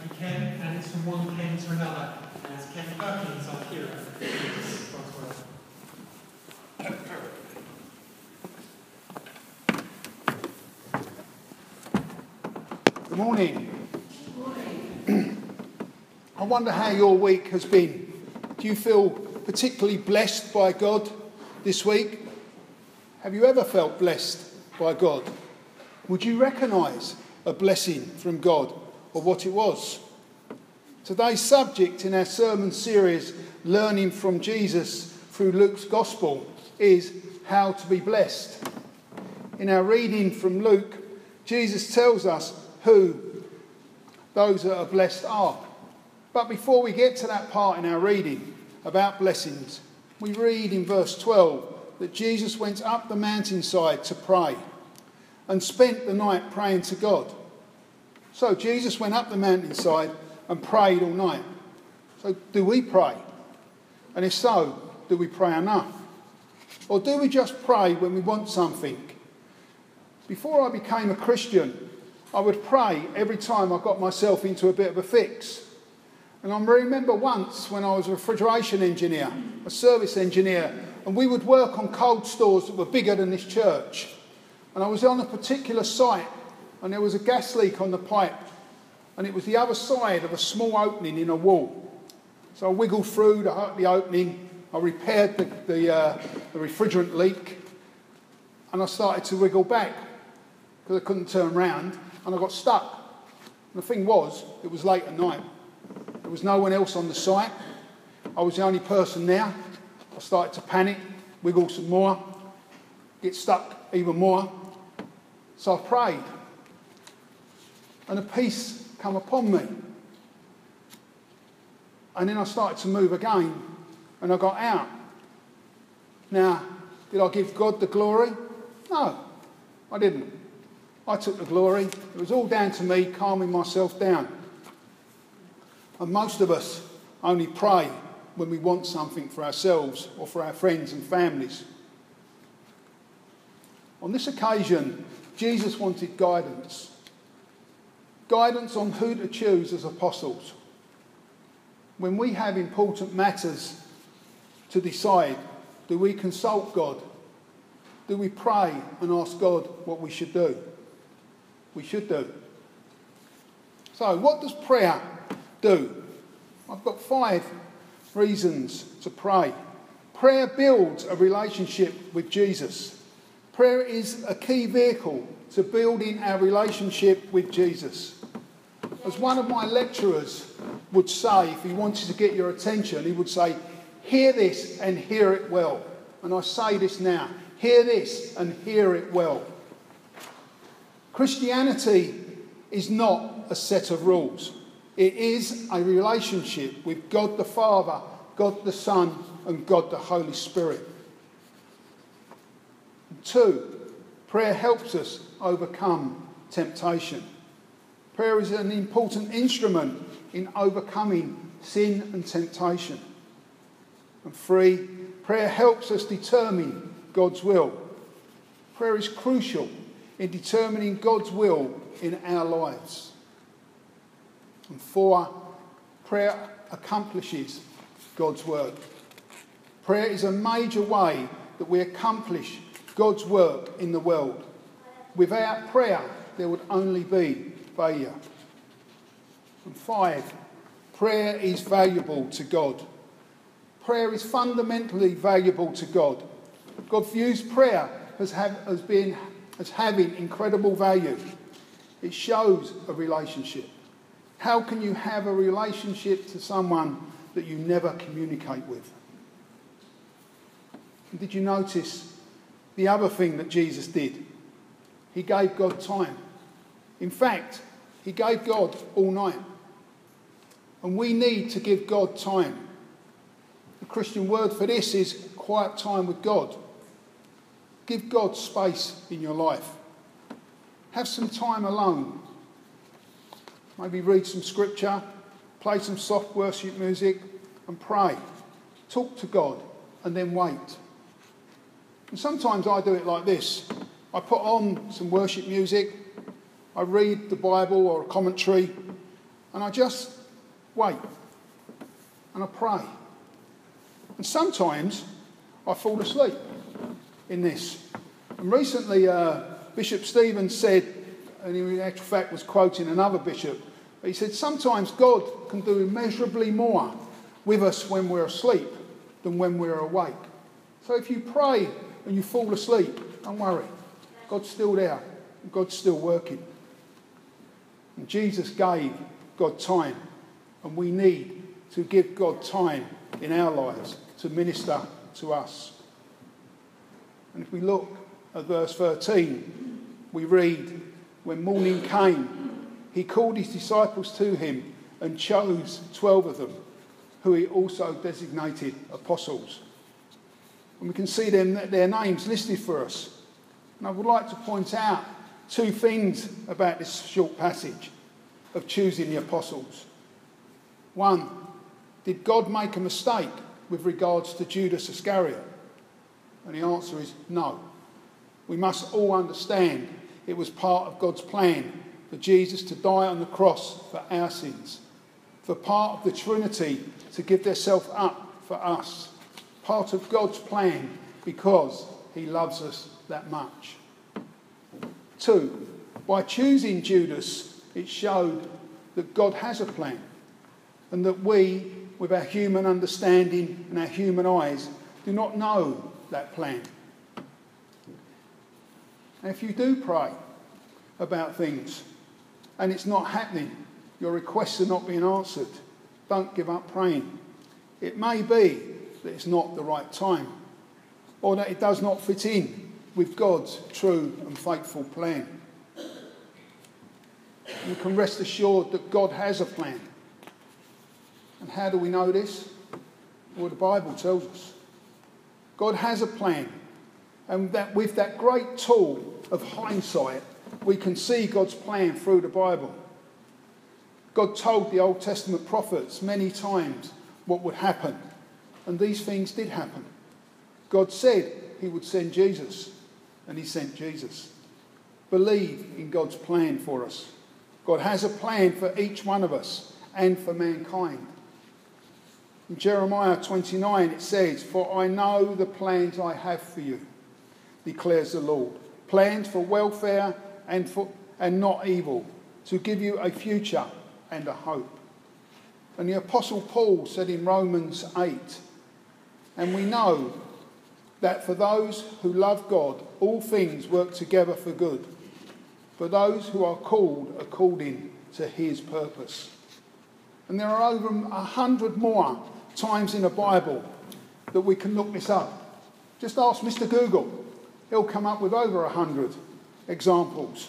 you, Ken, and it's from one Ken to another. And it's Ken Perkins, our hero. Good morning. Good morning. I wonder how your week has been. Do you feel particularly blessed by God this week? Have you ever felt blessed by God? Would you recognise a blessing from God or what it was? Today's subject in our sermon series, Learning from Jesus through Luke's Gospel, is how to be blessed. In our reading from Luke, Jesus tells us who those that are blessed are. But before we get to that part in our reading about blessings, we read in verse 12 that Jesus went up the mountainside to pray and spent the night praying to God. So Jesus went up the mountainside and prayed all night. So do we pray? And if so, do we pray enough? Or do we just pray when we want something? Before I became a Christian, I would pray every time I got myself into a bit of a fix. And I remember once when I was a refrigeration engineer, a service engineer, and we would work on cold stores that were bigger than this church. And I was on a particular site, and there was a gas leak on the pipe, and it was the other side of a small opening in a wall. So I wiggled through the opening, I repaired the refrigerant leak, and I started to wiggle back because I couldn't turn round, and I got stuck. And the thing was, it was late at night. There was no one else on the site. I was the only person there. I started to panic, wiggle some more, get stuck even more. So I prayed. And a peace come upon me. And then I started to move again, and I got out. Now, did I give God the glory? No, I didn't. I took the glory. It was all down to me calming myself down. And most of us only pray when we want something for ourselves or for our friends and families. On this occasion, Jesus wanted guidance. Guidance on who to choose as apostles. When we have important matters to decide, do we consult God? Do we pray and ask God what we should do? We should do. So, what does prayer do? I've got 5 reasons to pray. Prayer builds a relationship with Jesus. Prayer is a key vehicle to building our relationship with Jesus. As one of my lecturers would say, if he wanted to get your attention, he would say, hear this and hear it well. And I say this now, hear this and hear it well. Christianity is not a set of rules. It is a relationship with God the Father, God the Son, and God the Holy Spirit. 2, prayer helps us overcome temptation. Prayer is an important instrument in overcoming sin and temptation. And 3, prayer helps us determine God's will. Prayer is crucial in determining God's will in our lives. And 4, prayer accomplishes God's work. Prayer is a major way that we accomplish God's work in the world. Without prayer, there would only be failure. And 5, prayer is valuable to God. Prayer is fundamentally valuable to God. God views prayer as having incredible value. It shows a relationship. How can you have a relationship to someone that you never communicate with? And did you notice the other thing that Jesus did? He gave God time. In fact, he gave God all night. And we need to give God time. The Christian word for this is quiet time with God. Give God space in your life. Have some time alone. Maybe read some scripture, play some soft worship music and pray. Talk to God and then wait. And sometimes I do it like this. I put on some worship music, I read the Bible or a commentary, And I just wait. And I pray. And sometimes I fall asleep in this. And recently Bishop Stevens said, and he in actual fact was quoting another bishop, he said, sometimes God can do immeasurably more with us when we're asleep than when we're awake. So if you pray and you fall asleep, don't worry. God's still there. And God's still working. And Jesus gave God time. And we need to give God time in our lives to minister to us. And if we look at verse 13, we read, when morning came, he called his disciples to him and chose 12 of them, who he also designated apostles. And we can see their names listed for us. And I would like to point out two things about this short passage of choosing the apostles. One, did God make a mistake with regards to Judas Iscariot? And the answer is no. We must all understand it was part of God's plan for Jesus to die on the cross for our sins, for part of the Trinity to give themselves up for us, part of God's plan because he loves us that much. Two, by choosing Judas, it showed that God has a plan and that we, with our human understanding and our human eyes, do not know that plan. And if you do pray about things and it's not happening, your requests are not being answered, don't give up praying. It may be that it's not the right time or that it does not fit in with God's true and faithful plan. You can rest assured that God has a plan. And how do we know this? Well, the Bible tells us. God has a plan. And that with that great tool of hindsight, we can see God's plan through the Bible. God told the Old Testament prophets many times what would happen. And these things did happen. God said he would send Jesus. And he sent Jesus. Believe in God's plan for us. God has a plan for each one of us and for mankind. In Jeremiah 29 it says, "For I know the plans I have for you, declares the Lord. Plans for welfare and not evil, to give you a future and a hope." And the Apostle Paul said in Romans 8, "And we know that for those who love God, all things work together for good, for those who are called according to his purpose." And there are over 100 more times in the Bible that we can look this up. Just ask Mr. Google. He'll come up with over 100 examples.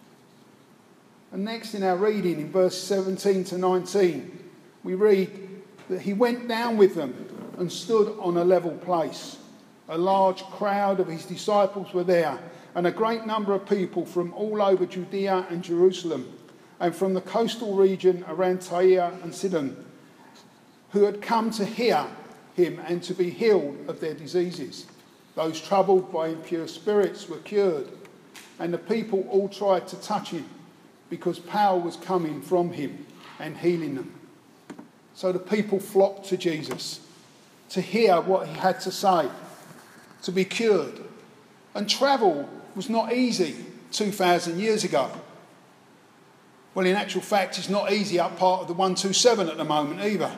And next in our reading, in verse 17 to 19, we read that he went down with them and stood on a level place. A large crowd of his disciples were there, and a great number of people from all over Judea and Jerusalem, and from the coastal region around Tyre and Sidon, who had come to hear him and to be healed of their diseases. Those troubled by impure spirits were cured, and the people all tried to touch him, because power was coming from him and healing them. So the people flocked to Jesus to hear what he had to say, to be cured. And travel was not easy 2,000 years ago. Well, in actual fact, it's not easy up part of the 127 at the moment either.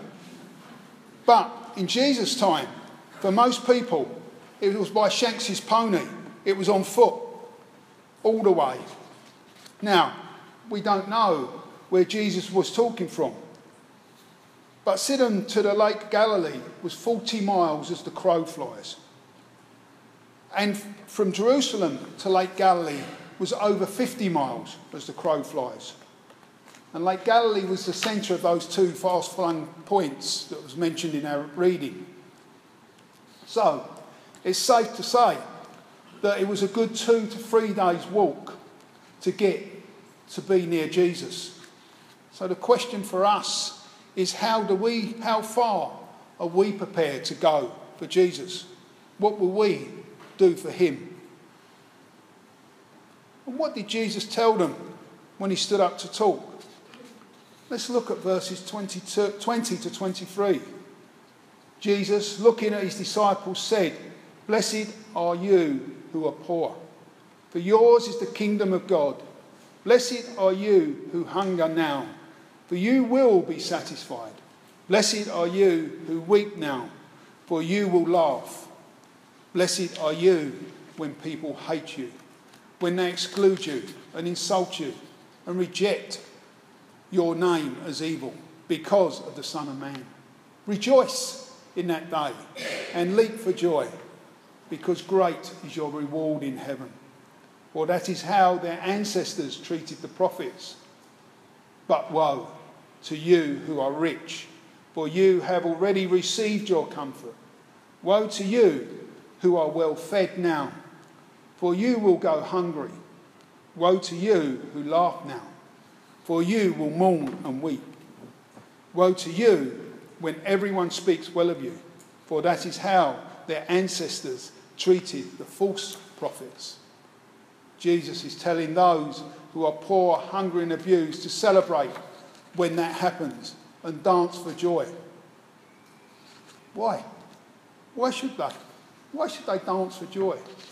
But in Jesus' time, for most people, it was by Shanks's pony. It was on foot all the way. Now, we don't know where Jesus was talking from. But Sidon to the Lake Galilee was 40 miles as the crow flies. And from Jerusalem to Lake Galilee was over 50 miles as the crow flies. And Lake Galilee was the centre of those two fast-flung points that was mentioned in our reading. So, it's safe to say that it was a good 2 to 3 days walk to get to be near Jesus. So the question for us is how far are we prepared to go for Jesus? What will we do for him? And what did Jesus tell them when he stood up to talk? Let's look at verses 20 to 23. Jesus, looking at his disciples, said, "Blessed are you who are poor, for yours is the kingdom of God. Blessed are you who hunger now, for you will be satisfied. Blessed are you who weep now, for you will laugh. Blessed are you when people hate you, when they exclude you and insult you and reject your name as evil because of the Son of Man. Rejoice in that day and leap for joy, because great is your reward in heaven. For that is how their ancestors treated the prophets. But woe to you who are rich, for you have already received your comfort. Woe to you who are well fed now, for you will go hungry. Woe to you who laugh now, for you will mourn and weep. Woe to you when everyone speaks well of you, for that is how their ancestors treated the false prophets." Jesus is telling those who are poor, hungry and abused to celebrate when that happens and dance for joy. Why? Why should they? Why should they dance for joy?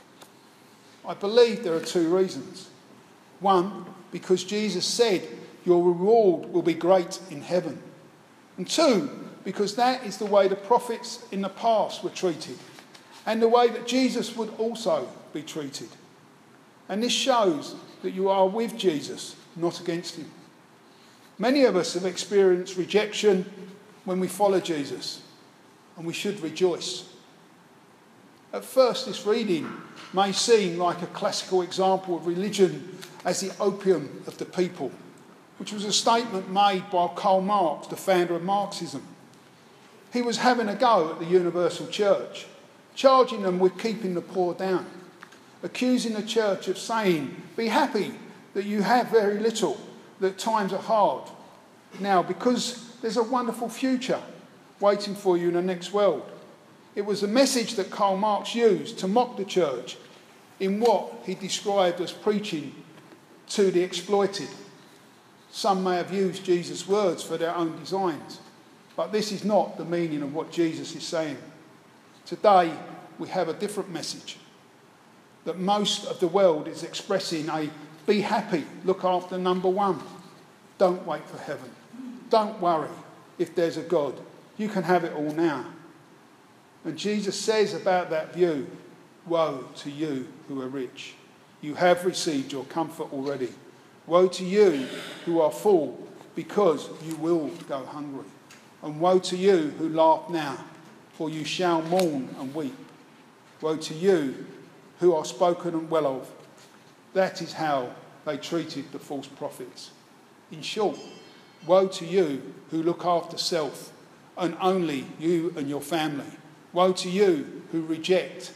I believe there are two reasons. One, because Jesus said your reward will be great in heaven. And two, because that is the way the prophets in the past were treated, and the way that Jesus would also be treated. And this shows that you are with Jesus, not against him. Many of us have experienced rejection when we follow Jesus, and we should rejoice. At first, this reading may seem like a classical example of religion as the opium of the people, which was a statement made by Karl Marx, the founder of Marxism. He was having a go at the Universal Church, charging them with keeping the poor down, accusing the church of saying, "Be happy that you have very little, that times are hard now, because there's a wonderful future waiting for you in the next world." It was a message that Karl Marx used to mock the church in what he described as preaching to the exploited. Some may have used Jesus' words for their own designs, but this is not the meaning of what Jesus is saying. Today, we have a different message, that most of the world is expressing a be happy, look after number one. Don't wait for heaven. Don't worry if there's a God. You can have it all now. And Jesus says about that view, woe to you who are rich. You have received your comfort already. Woe to you who are full, because you will go hungry. And woe to you who laugh now, for you shall mourn and weep. Woe to you who are spoken well of. That is how they treated the false prophets. In short, woe to you who look after self and only you and your family. Woe to you who reject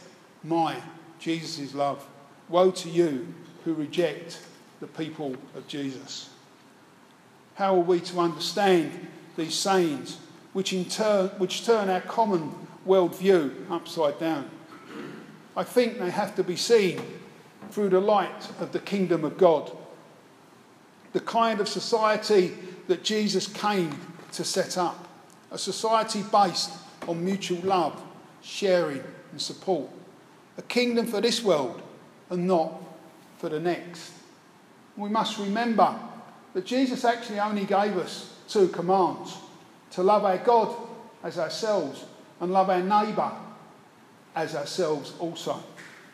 Jesus' love. Woe to you who reject the people of Jesus. How are we to understand these sayings, which turn our common worldview upside down? I think they have to be seen through the light of the kingdom of God, the kind of society that Jesus came to set up, a society based on mutual love, sharing and support, a kingdom for this world and not for the next. We must remember that Jesus actually only gave us 2 commands: to love our God as ourselves and love our neighbour as ourselves also.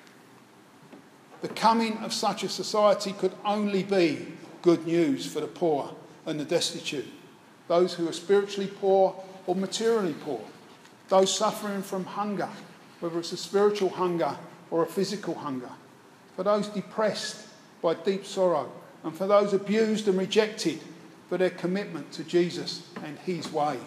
The coming of such a society could only be good news for the poor and the destitute, those who are spiritually poor or materially poor, those suffering from hunger, whether it's a spiritual hunger or a physical hunger, for those depressed by deep sorrow, and for those abused and rejected for their commitment to Jesus and his way.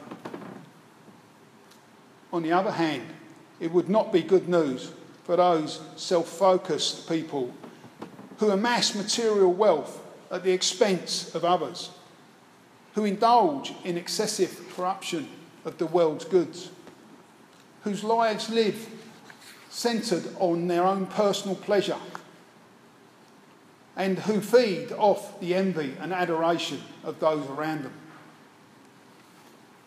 On the other hand, it would not be good news for those self-focused people who amass material wealth at the expense of others, who indulge in excessive corruption of the world's goods, whose lives live centred on their own personal pleasure, and who feed off the envy and adoration of those around them.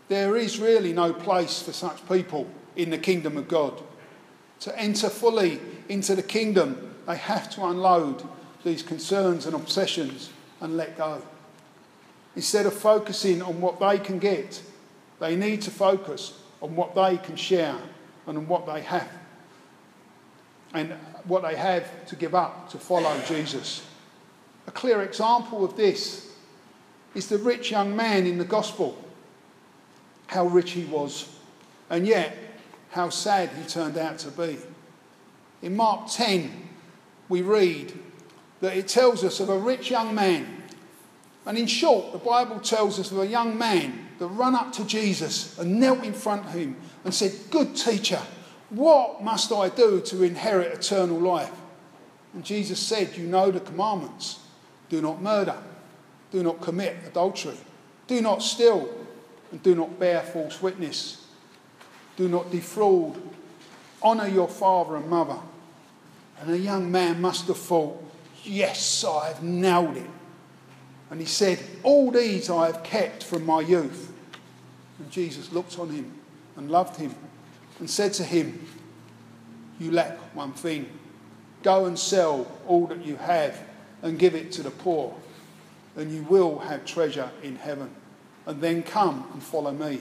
There is really no place for such people in the kingdom of God. To enter fully into the kingdom, they have to unload these concerns and obsessions and let go. Instead of focusing on what they can get, they need to focus on what they can share and on what they have. And what they have to give up to follow Jesus. A clear example of this is the rich young man in the gospel. How rich he was, and yet how sad he turned out to be. In Mark 10, we read that it tells us of a rich young man. And in short, the Bible tells us of a young man that ran up to Jesus and knelt in front of him and said, "Good teacher, what must I do to inherit eternal life?" And Jesus said, "You know the commandments. Do not murder. Do not commit adultery. Do not steal. And do not bear false witness. Do not defraud. Honour your father and mother." And the young man must have thought, "Yes, I've nailed it." And he said, "All these I have kept from my youth." And Jesus looked on him and loved him and said to him, "You lack one thing. Go and sell all that you have and give it to the poor, and you will have treasure in heaven. And then come and follow me."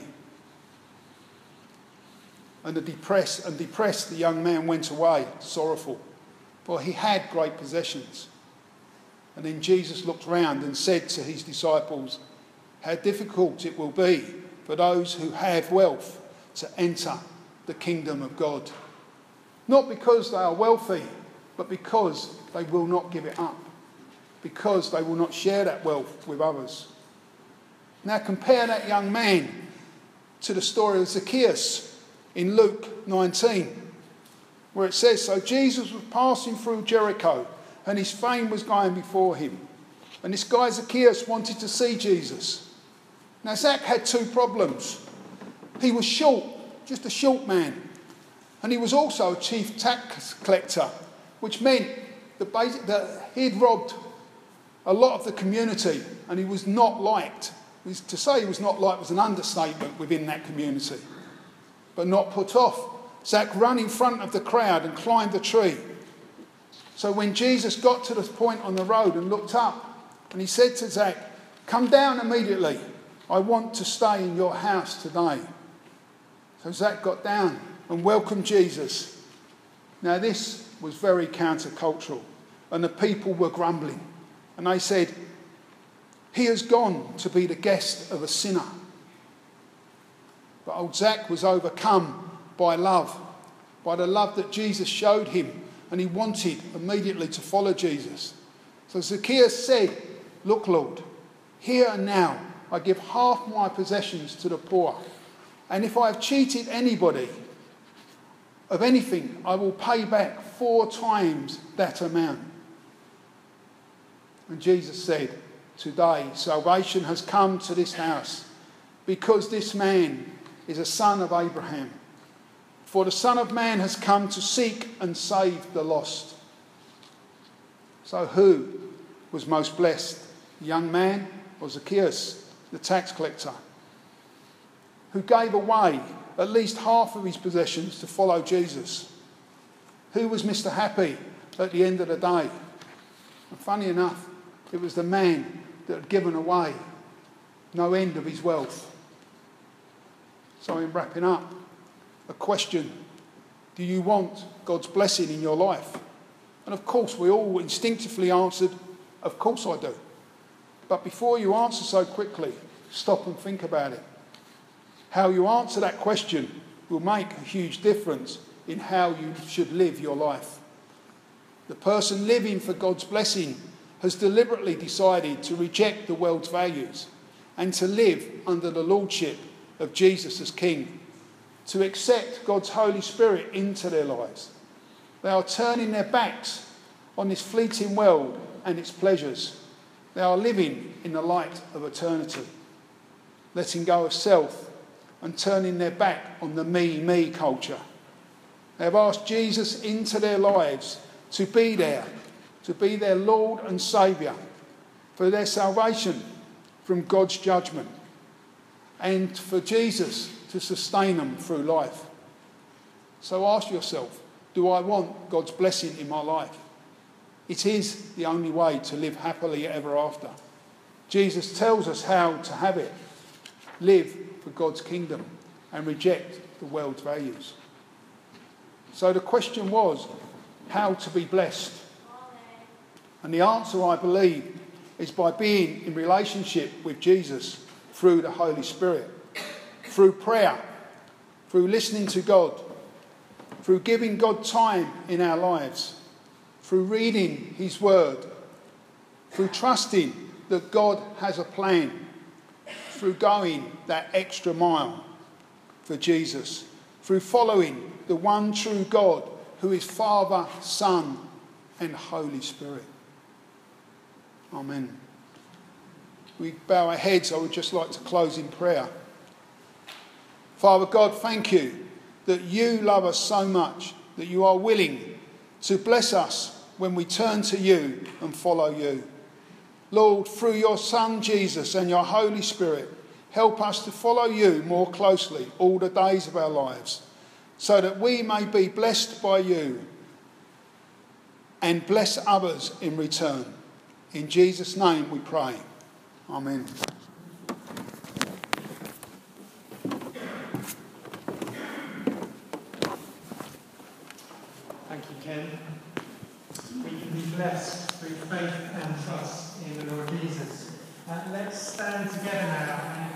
And depressed, the young man went away, sorrowful, for he had great possessions. And then Jesus looked round and said to his disciples, "How difficult it will be for those who have wealth to enter the kingdom of God." Not because they are wealthy, but because they will not give it up, because they will not share that wealth with others. Now compare that young man to the story of Zacchaeus in Luke 19, where it says, "So Jesus was passing through Jericho, and his fame was going before him. And this guy Zacchaeus wanted to see Jesus." Now Zach had two problems. He was short, just a short man. And he was also a chief tax collector, which meant that he'd robbed a lot of the community, and he was not liked. To say he was not liked was an understatement within that community. But not put off, Zach ran in front of the crowd and climbed a tree. So when Jesus got to this point on the road and looked up, and he said to Zach, "Come down immediately. I want to stay in your house today." So Zach got down and welcomed Jesus. Now this was very countercultural, and the people were grumbling. And they said, "He has gone to be the guest of a sinner." But old Zach was overcome by love, by the love that Jesus showed him, and he wanted immediately to follow Jesus. So Zacchaeus said, "Look, Lord, here and now I give half my possessions to the poor, and if I have cheated anybody of anything, I will pay back 4 times that amount." And Jesus said, "Today salvation has come to this house, because this man is a son of Abraham. For the Son of Man has come to seek and save the lost." So who was most blessed, the young man or Zacchaeus, the tax collector, who gave away at least half of his possessions to follow Jesus? Who was Mr. Happy at the end of the day? And funny enough, it was the man that had given away no end of his wealth. So in wrapping up, a question: do you want God's blessing in your life? And of course we all instinctively answered, "Of course I do." But before you answer so quickly, stop and think about it. How you answer that question will make a huge difference in how you should live your life. The person living for God's blessing has deliberately decided to reject the world's values and to live under the lordship of Jesus as King, to accept God's Holy Spirit into their lives. They are turning their backs on this fleeting world and its pleasures. They are living in the light of eternity, letting go of self and turning their back on the me culture. They have asked Jesus into their lives to be their Lord and Saviour, for their salvation from God's judgment. and for Jesus to sustain them through life. So ask yourself, do I want God's blessing in my life? It is the only way to live happily ever after. Jesus tells us how to have it. Live for God's kingdom and reject the world's values. So the question was, how to be blessed? And the answer, I believe, is by being in relationship with Jesus through the Holy Spirit, through prayer, through listening to God, through giving God time in our lives, through reading his word, through trusting that God has a plan, through going that extra mile for Jesus, through following the one true God who is Father, Son and Holy Spirit. Amen. We bow our heads. I would just like to close in prayer. Father God, thank you that you love us so much, that you are willing to bless us when we turn to you and follow you. Lord, through your Son Jesus and your Holy Spirit, help us to follow you more closely all the days of our lives, so that we may be blessed by you and bless others in return. In Jesus' name we pray. Amen. Thank you, Ken. We can be blessed through faith and trust in the Lord Jesus. Let's stand together now and